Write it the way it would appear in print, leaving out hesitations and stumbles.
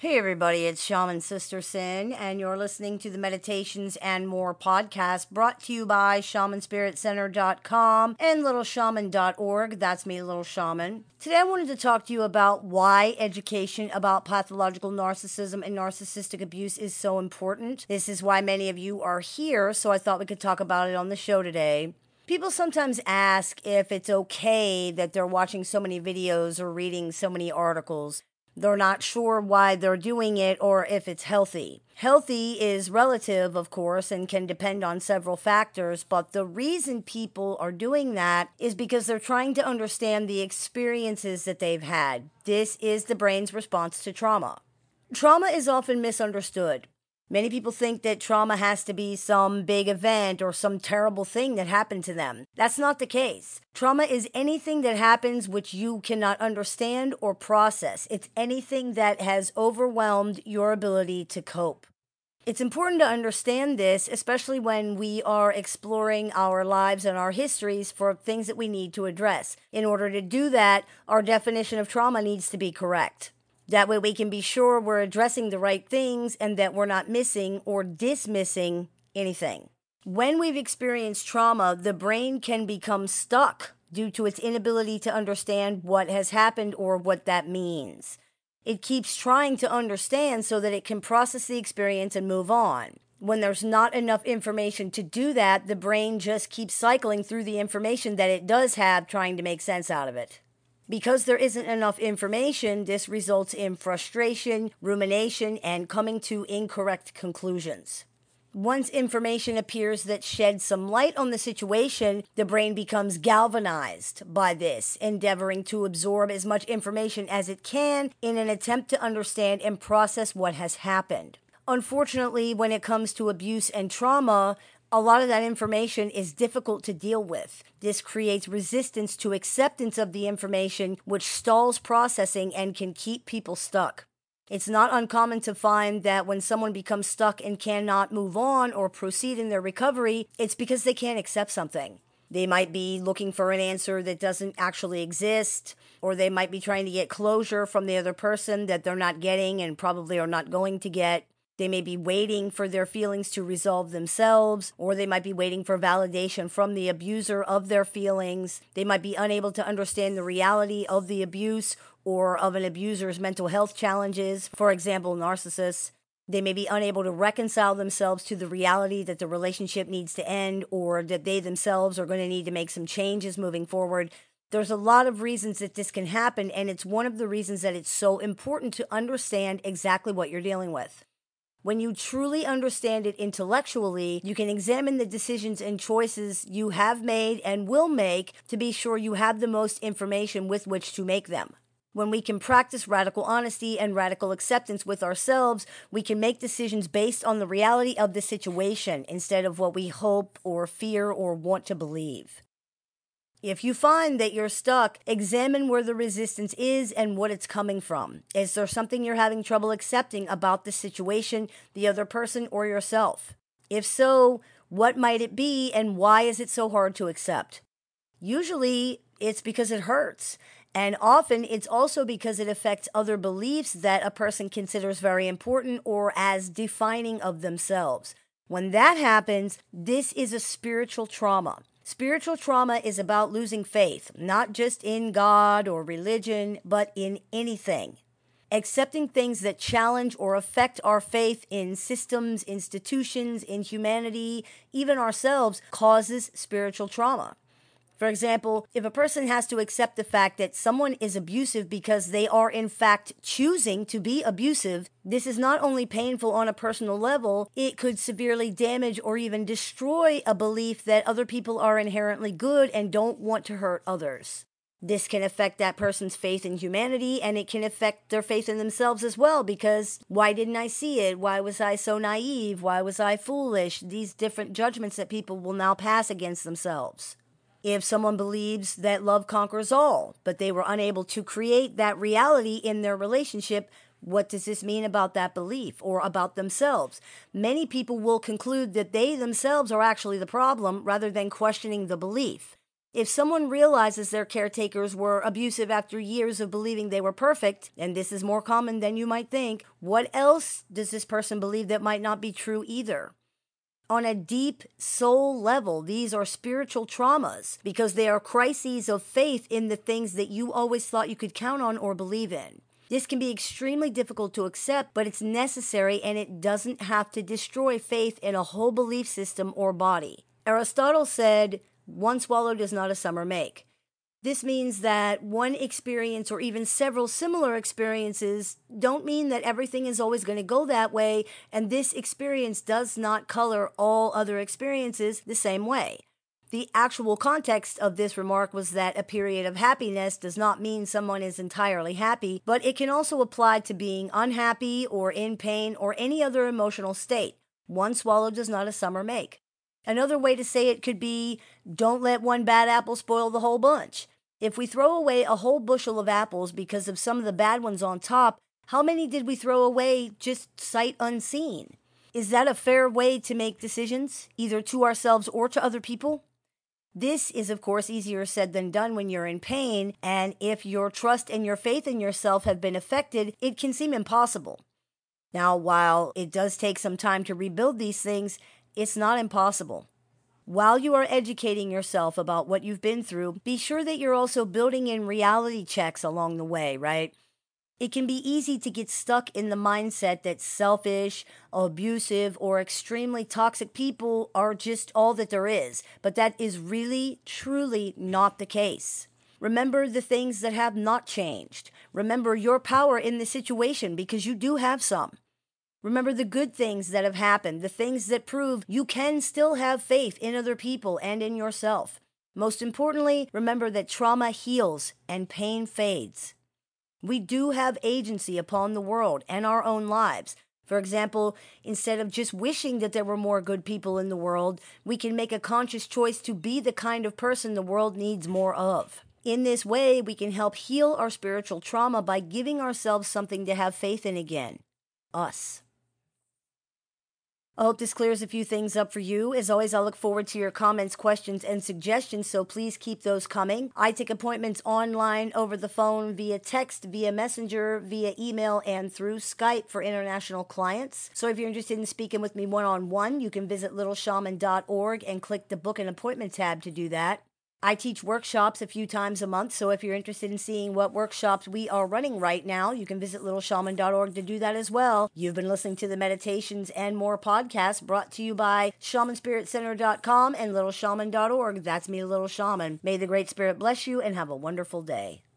Hey everybody, it's Shaman Sister Sin, and you're listening to the Meditations and More podcast brought to you by shamanspiritcenter.com and littleshaman.org. That's me, Little Shaman. Today I wanted to talk to you about why education about pathological narcissism and narcissistic abuse is so important. This is why many of you are here, so I thought we could talk about it on the show today. People sometimes ask if it's okay that they're watching so many videos or reading so many articles. They're not sure why they're doing it or if it's healthy. Healthy is relative, of course, and can depend on several factors, but the reason people are doing that is because they're trying to understand the experiences that they've had. This is the brain's response to trauma. Trauma is often misunderstood. Many people think that trauma has to be some big event or some terrible thing that happened to them. That's not the case. Trauma is anything that happens which you cannot understand or process. It's anything that has overwhelmed your ability to cope. It's important to understand this, especially when we are exploring our lives and our histories for things that we need to address. In order to do that, our definition of trauma needs to be correct. That way we can be sure we're addressing the right things and that we're not missing or dismissing anything. When we've experienced trauma, the brain can become stuck due to its inability to understand what has happened or what that means. It keeps trying to understand so that it can process the experience and move on. When there's not enough information to do that, the brain just keeps cycling through the information that it does have, trying to make sense out of it. Because there isn't enough information, this results in frustration, rumination, and coming to incorrect conclusions. Once information appears that sheds some light on the situation, the brain becomes galvanized by this, endeavoring to absorb as much information as it can in an attempt to understand and process what has happened. Unfortunately, when it comes to abuse and trauma, a lot of that information is difficult to deal with. This creates resistance to acceptance of the information, which stalls processing and can keep people stuck. It's not uncommon to find that when someone becomes stuck and cannot move on or proceed in their recovery, it's because they can't accept something. They might be looking for an answer that doesn't actually exist, or they might be trying to get closure from the other person that they're not getting and probably are not going to get. They may be waiting for their feelings to resolve themselves, or they might be waiting for validation from the abuser of their feelings. They might be unable to understand the reality of the abuse or of an abuser's mental health challenges, for example, narcissists. They may be unable to reconcile themselves to the reality that the relationship needs to end or that they themselves are going to need to make some changes moving forward. There's a lot of reasons that this can happen, and it's one of the reasons that it's so important to understand exactly what you're dealing with. When you truly understand it intellectually, you can examine the decisions and choices you have made and will make to be sure you have the most information with which to make them. When we can practice radical honesty and radical acceptance with ourselves, we can make decisions based on the reality of the situation instead of what we hope or fear or want to believe. If you find that you're stuck, examine where the resistance is and what it's coming from. Is there something you're having trouble accepting about the situation, the other person, or yourself? If so, what might it be and why is it so hard to accept? Usually, it's because it hurts. And often, it's also because it affects other beliefs that a person considers very important or as defining of themselves. When that happens, this is a spiritual trauma. Spiritual trauma is about losing faith, not just in God or religion, but in anything. Accepting things that challenge or affect our faith in systems, institutions, in humanity, even ourselves, causes spiritual trauma. For example, if a person has to accept the fact that someone is abusive because they are in fact choosing to be abusive, this is not only painful on a personal level, it could severely damage or even destroy a belief that other people are inherently good and don't want to hurt others. This can affect that person's faith in humanity, and it can affect their faith in themselves as well, because why didn't I see it? Why was I so naive? Why was I foolish? These different judgments that people will now pass against themselves. If someone believes that love conquers all, but they were unable to create that reality in their relationship, what does this mean about that belief or about themselves? Many people will conclude that they themselves are actually the problem rather than questioning the belief. If someone realizes their caretakers were abusive after years of believing they were perfect, and this is more common than you might think, what else does this person believe that might not be true either? On a deep soul level, these are spiritual traumas because they are crises of faith in the things that you always thought you could count on or believe in. This can be extremely difficult to accept, but it's necessary, and it doesn't have to destroy faith in a whole belief system or body. Aristotle said, "One swallow does not a summer make." This means that one experience or even several similar experiences don't mean that everything is always going to go that way, and this experience does not color all other experiences the same way. The actual context of this remark was that a period of happiness does not mean someone is entirely happy, but it can also apply to being unhappy or in pain or any other emotional state. One swallow does not a summer make. Another way to say it could be, don't let one bad apple spoil the whole bunch. If we throw away a whole bushel of apples because of some of the bad ones on top, how many did we throw away just sight unseen? Is that a fair way to make decisions, either to ourselves or to other people? This is, of course, easier said than done when you're in pain, and if your trust and your faith in yourself have been affected, it can seem impossible. Now, while it does take some time to rebuild these things, it's not impossible. While you are educating yourself about what you've been through, be sure that you're also building in reality checks along the way, right? It can be easy to get stuck in the mindset that selfish, abusive, or extremely toxic people are just all that there is, but that is really, truly not the case. Remember the things that have not changed. Remember your power in the situation because you do have some. Remember the good things that have happened, the things that prove you can still have faith in other people and in yourself. Most importantly, remember that trauma heals and pain fades. We do have agency upon the world and our own lives. For example, instead of just wishing that there were more good people in the world, we can make a conscious choice to be the kind of person the world needs more of. In this way, we can help heal our spiritual trauma by giving ourselves something to have faith in again. Us. I hope this clears a few things up for you. As always, I look forward to your comments, questions, and suggestions, so please keep those coming. I take appointments online, over the phone, via text, via messenger, via email, and through Skype for international clients. So if you're interested in speaking with me one-on-one, you can visit littleshaman.org and click the Book an Appointment tab to do that. I teach workshops a few times a month, so if you're interested in seeing what workshops we are running right now, you can visit littleshaman.org to do that as well. You've been listening to the Meditations and More podcast brought to you by shamanspiritcenter.com and littleshaman.org. That's me, Little Shaman. May the Great Spirit bless you and have a wonderful day.